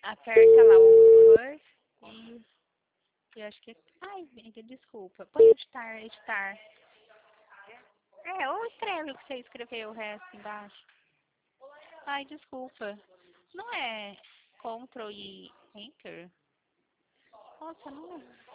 aperta lá o coisa e eu acho que. Ai, amiga, desculpa. Põe o estar. É, ou escreve o que você escreveu o resto embaixo. Ai, desculpa. Não é Ctrl e Enter? Nossa, não é.